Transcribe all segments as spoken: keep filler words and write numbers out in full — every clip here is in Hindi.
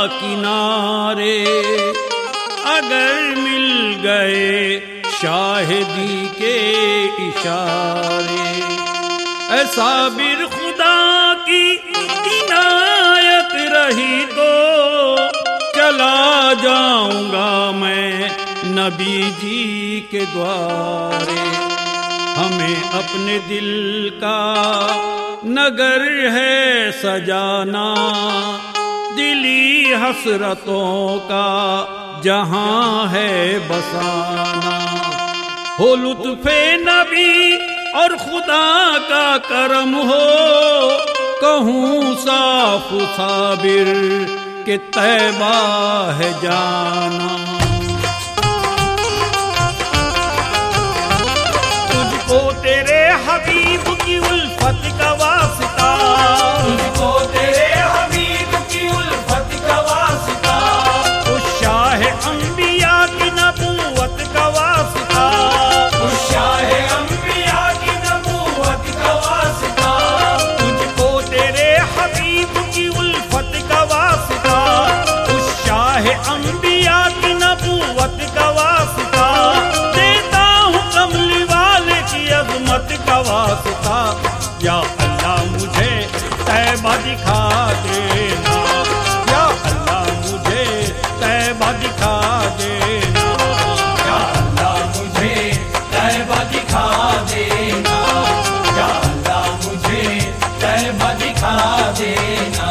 किनारे, अगर मिल गए शाहिदी के इशारे। ऐ साबिर खुदा की इनायत रही तो चला जाऊंगा मैं नबी जी के द्वारे। हमें अपने दिल का नगर है सजाना, दिली हसरतों का जहां है बसाना। हो लुत्फे नबी और खुदा का करम हो, कहूँ साफ साबिर के तैबा है जाना। तुझको तेरे हबीब की उल्फत का वास्ता, तुझको तेरे हबीब की उल्फत का वास्ता, उस शाह अंबिया की नबूवत का वास्ता, उस शाह अंबिया की नबूवत का वास्ता। तुझको तेरे हबीब की उल्फत का वास्ता, उस शाह अंबिया की नबूवत का वास्ता। देता हूँ कमली वाले की अज़मत का वास्ता। या अल्लाह मुझे तैबा दिखा देना, या अल्लाह मुझे तैबा दिखा देना, या अल्लाह मुझे तैबा दिखा देना, या अल्लाह मुझे तैबा दिखा देना।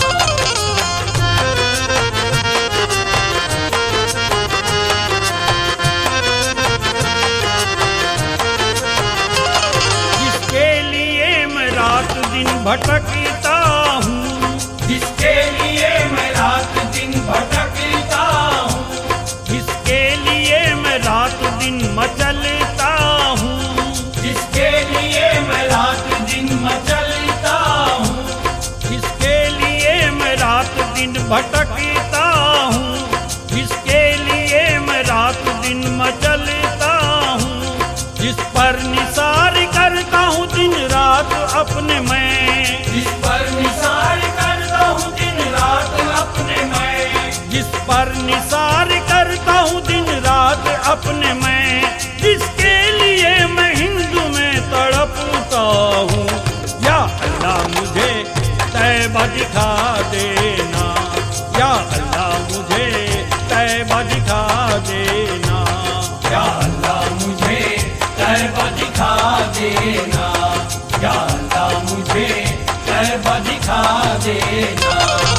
जिसके लिए मैं रात दिन भटकता हूँ, जिसके लिए मैं रात दिन भटकता हूँ, जिसके लिए मैं रात दिन मचलता हूँ, जिसके लिए मैं रात दिन मचलता हूँ, जिसके लिए मैं रात दिन भटकता हूँ, जिसके लिए मैं रात दिन मचलता हूँ, जिस पर निसार करता हूँ दिन रात अपने मैं, जिस पर निसार करता हूँ दिन रात अपने मैं, जिस पर निसार करता हूँ दिन रात अपने मैं, जिसके लिए मैं हिंदू में तड़पता हूँ। या अल्लाह मुझे तैबा दिखा देना, या अल्लाह मुझे तैबा दिखा देना, या अल्लाह मुझे तैबा दिखा देना, या अल्लाह मुझे तैबा दिखा देना।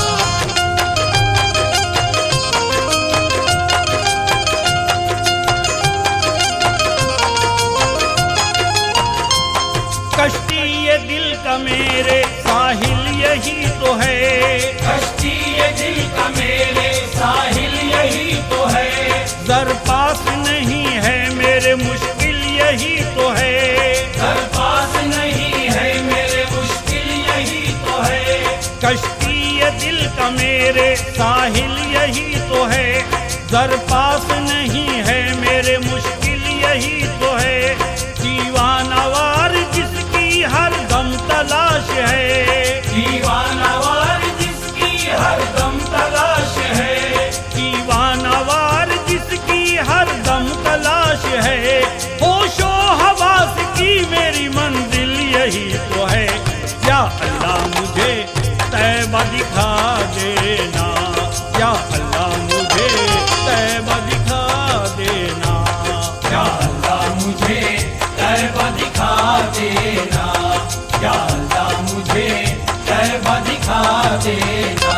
कश्ती ये दिल का मेरे साहिल यही तो है, कश्ती ये दिल का मेरे साहिल यही तो है, दर पास नहीं है मेरे मुश्किल यही तो है, दर पास नहीं है मेरे मुश्किल यही तो है। कश्ती ये दिल का मेरे साहिल यही तो है, दर पास नहीं है मेरे मुश्किल यही तो है। दीवानावार जिसकी हर दम तलाश है, दीवानावार जिसकी हर दम तलाश है, दीवानावार जिसकी हर दम तलाश है। होशो हवास की मेरी मंजिल यही तो है। या अल्लाह मुझे तैबा दिखा देना, या अल्लाह मुझे तैबा दिखा देना, या अल्लाह मुझे तैबा दिखा देना, या अल्लाह मुझे तैबा दिखा देना।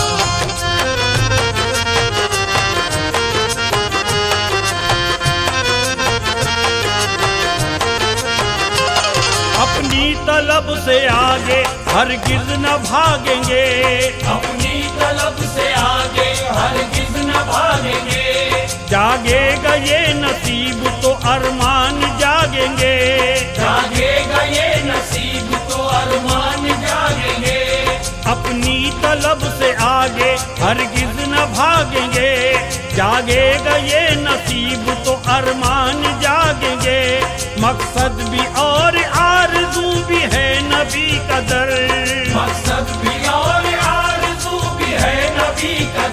अपनी तलब से आगे हरगिज न भागेंगे, अपनी तलब से आगे हरगिज न भागेंगे। जागेगा ये नसीब तो अरमान जागेंगे, जागेगा ये नसीब तो अरमान जागेंगे। अपनी तलब से आगे हरगिज न भागेंगे, जागेगा ये नसीब तो अरमान जागेंगे। मकसद भी और आरज़ू भी है नबी का दर, मकसद भी और आरज़ू भी है नबी का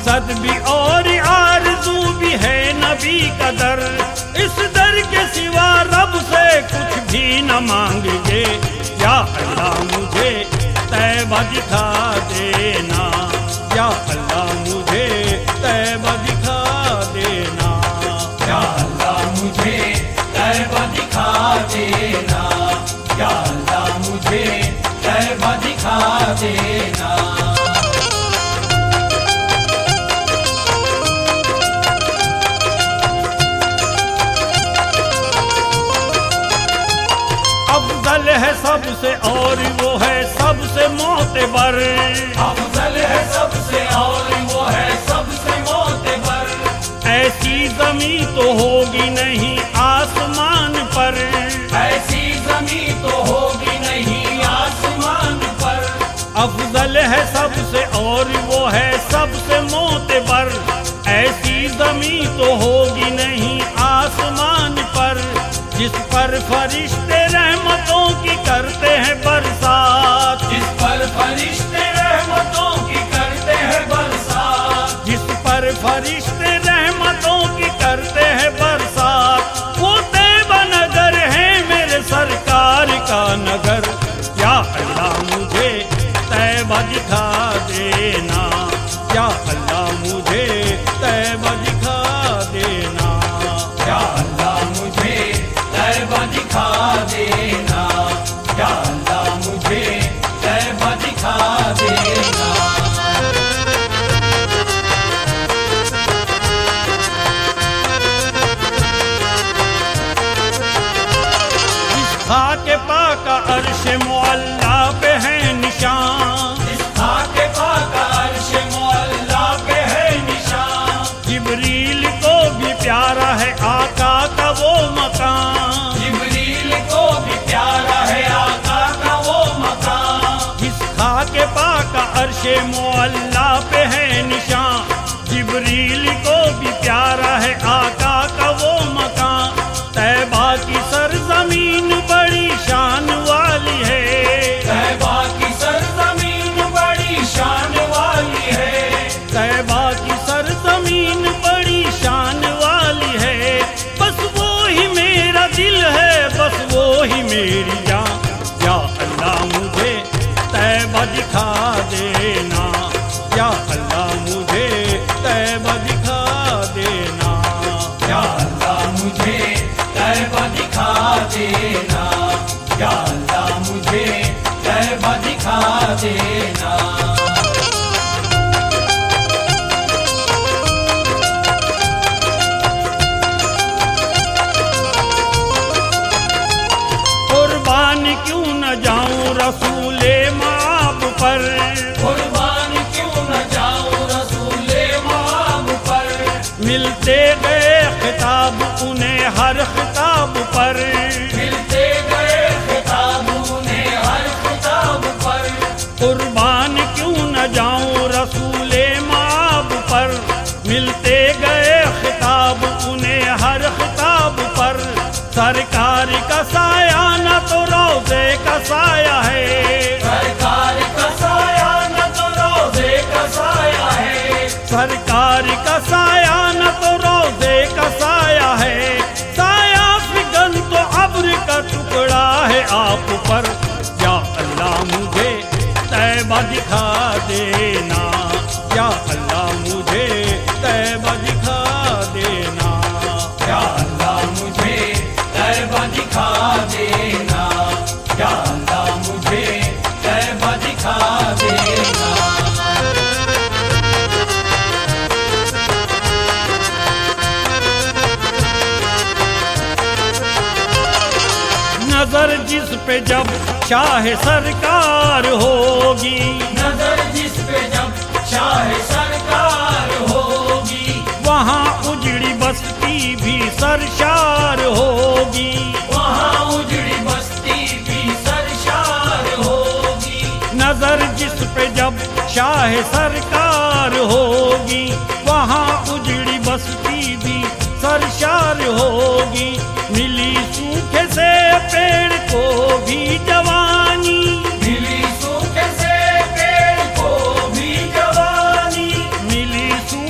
मकसद भी और आरज़ू भी है नबी का दर। इस दर के सिवा रब से कुछ भी न मांगेंगे। या अल्लाह मुझे तैबा दिखा देना, या अल्लाह मुझे तैबा दिखा देना, या अल्लाह मुझे तैबा दिखा देना, या अल्लाह मुझे तैबा दिखा देना। अफजल है सबसे और वो है सबसे मोतबर। अफजल है सबसे और वो है सबसे मोतबर। ऐसी ज़मीं तो होगी नहीं आसमान पर, ऐसी ज़मीं तो होगी नहीं आसमान पर। अफजल है सबसे और वो है सबसे मोतबर। ऐसी ज़मीं तो होगी नहीं आसमान पर, जिस पर फरिश्ते रहमतों की करते हैं बरसात, जिस पर फरिश्ते रहमतों की करते हैं बरसात, जिस पर फरिश्ते रहमतों की करते हैं बरसात। वो तैबा नगर है मेरे सरकार का नगर। या अल्लाह मुझे तैबा दिखा देना, या अल्लाह मुझे तैबा दिखा देना, या अल्लाह मुझे तैबा दिखा देना, या अल्लाह मुझे तैबा दिखा देना। खाके पाका अर्श मुअल्ला पे है निशान, इस खाके पाका अर्श मुअल्ला पे है निशान। जिब्रील को भी प्यारा है आका का वो मकान, जिब्रील को भी प्यारा है आका का वो मकान। जिस खाके पाका अर्श मुअल्ला पे है निशान। जिब्रील को भी प्यारा है आका का वो मकान। तैबा की सरजमीन बड़ी शान वाली है, तैबा की सरजमीन बड़ी शान वाली है। तैबा की सरजमीन बड़ी शान वाली है। बस वो ही मेरा दिल है, बस वो ही मेरी जान। या अल्लाह मुझे तैबा दिखा देना, या अल्लाह मुझे तैबा दिखा देना, या अल्लाह मुझे तैबा दिखा देना, या अल्लाह मुझे तैबा दिखा देना। कुर्बान क्यों न जाऊं रसूले माब पर, कुर्बान क्यों न जाऊं रसूले माब पर। मिलते गए खिताब उन्हें हर खिताब पर, मिलते गए खिताब उन्हें हर खिताब पर। कुर्बान क्यों न जाऊं रसूले माब पर। मिलते गए खिताब उन्हें हर खिताब पर। सरकार का साया न तो रोज़े का साया है, सरकार का साया न तो रोज़े का साया है। सरकार का साया न तो रोज़े का साया है। साया फिगन तो अब्र का टुकड़ा है आप पर। या अल्लाह मुझे तैबा दिखा देना, या अल्लाह मुझे तैबा दिखा देना, या अल्लाह मुझे तैबा दिखा देना, या अल्लाह मुझे तैबा दिखा देना। नजर जिस पे जब शाह सरकार होगी, नजर जिस पे जब शाह सरकार होगी। वहाँ उजड़ी बस्ती भी सरशार होगी, वहाँ उजड़ी बस्ती भी सरशार होगी। नजर जिस पे जब शाह सरकार होगी। वहाँ उजड़ी बस्ती भी सरशार होगी। मिली सूखे से पेड़ को भी जवानी, मिली सूखे से पेड़ को भी जवानी। मिली सूखे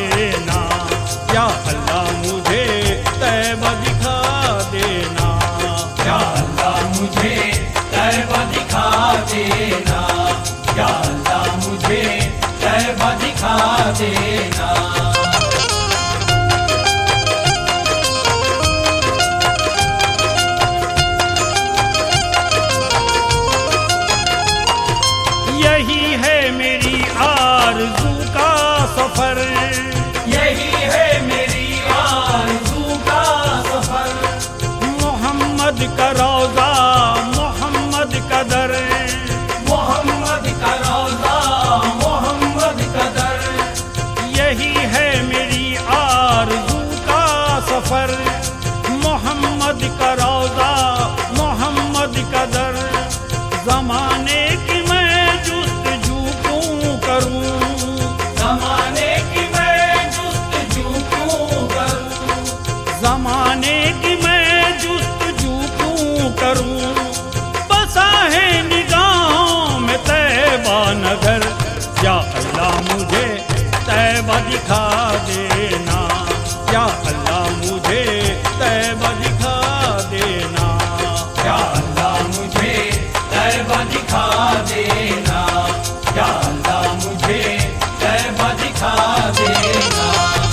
देना, या अल्लाह मुझे तैबा दिखा देना, या अल्लाह मुझे तैबा दिखा देना, या अल्लाह मुझे तैबा दिखा देना। यही है मेरी आरज़ू का सफर, यही है मेरी आरज़ू का सफर। मोहम्मद का रोज़ा मोहम्मद का दर, मोहम्मद का रोज़ा मोहम्मद का दर। यही है मेरी आरज़ू का सफर, मोहम्मद का रोज़ा मोहम्मद का दर। ज़माने की मैं जुस्तजू क्यों करूं, ज़माने की मैं जुस्तजू क्यों करूं, ज़माने की मैं जुस्तजू क्यों करूं। बसा है निगाहों में तैबा नगर, या अल्लाह मुझे तैबा दिखा देना, या अल्लाह मुझे तैबा दिखा देना, या अल्लाह मुझे तैबा दिखा देना, या अल्लाह मुझे तैबा दिखा देना।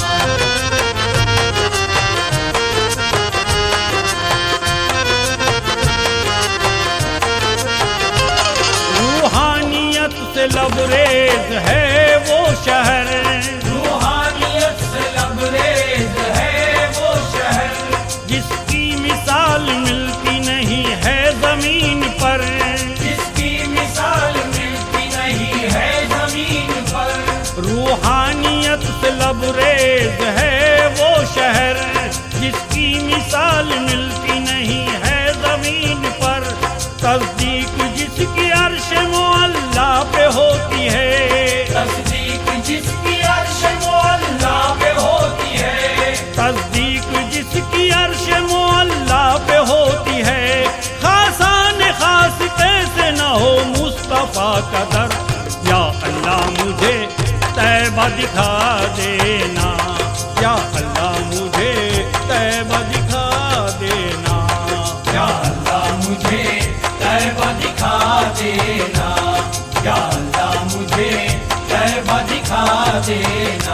रूहानियत से लबरेज है वो शहर, रूहानियत से लबरेज है वो शहर। जिसकी मिसाल मिलती नहीं है जमीन पर, जिसकी मिसाल मिलती नहीं है जमीन पर। रूहानियत से लबरेज है वो शहर, जिसकी मिसाल मिलती नहीं है जमीन पर। तस्दीक जिसकी अर्श मुअल्ला पे होती है, तस्दीक जिसकी अर्श मुअल्ला पे होती है, तस्दीक जिसकी अर्श मुअल्ला पे होती है। खासान खास कैसे न हो मुस्तफा का दर, या अल्लाह मुझे तैबा दिखा देना, या अल्लाह मुझे तैबा दिखा देना, या अल्लाह मुझे तैबा दिखा देना, या अल्लाह मुझे तैबा दिखा देना।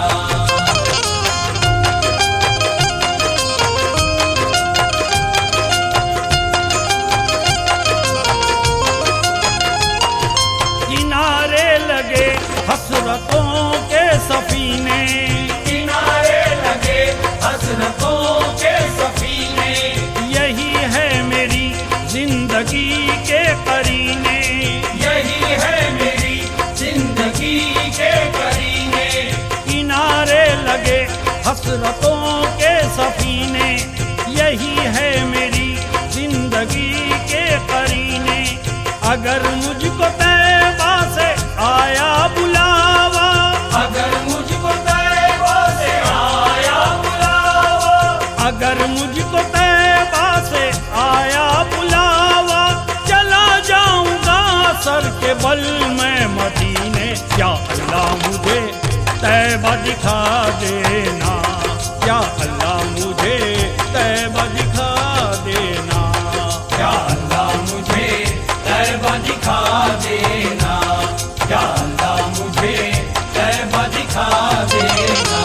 किनारे लगे हसरतों के सफीने, किनारे लगे हसरतों के सफीने। यही है मेरी जिंदगी के करीने, यही है मेरी जिंदगी के करीने। किनारे लगे हसरतों के सफीने। यही है मेरी जिंदगी के करीने। अगर मुझको तैबा से आया बुलावा, अगर मुझको तैबा से आया बुलावा, अगर मुझको तैबा से आया बुलावा, चला जाऊंगा सर के बल में मदीने। या अल्लाह मुझे तैबा दिखा देना, या अल्लाह मुझे तैबा दिखा देना, या अल्लाह मुझे तैबा दिखा देना, या अल्लाह मुझे तैबा दिखा देना।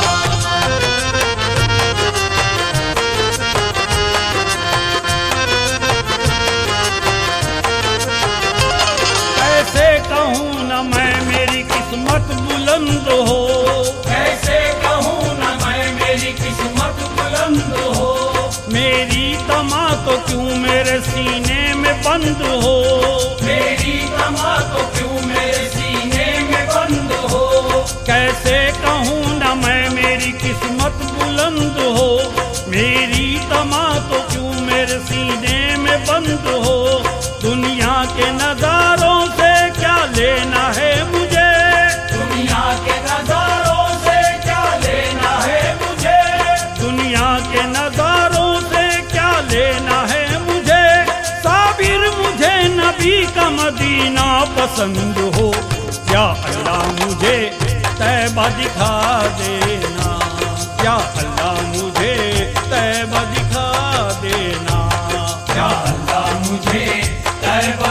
कैसे कहूँ न मैं मेरी किस्मत बुलंद हो, कैसे कहूँ न मैं मेरी किस्मत बुलंद हो। मेरी तमा तो क्यों मेरे सीने में बंद हो, मेरी तमा तो क्यों मेरे सीने में बंद हो। कैसे कहूँ न मैं मेरी किस्मत बुलंद हो, मेरी तमा तो क्यों मेरे सीने में बंद हो। दुनिया के नजारों से क्या लेना है मुझे, दुनिया के नजारों से क्या लेना है मुझे। दुनिया के नजारों से क्या लेना है मुझे। साबिर मुझे नबी का मदीना पसंद हो, या अल्लाह मुझे तैबा दिखा देना। या अल्लाह मुझे तैबा दिखा देना। या अल्लाह मुझे तैबा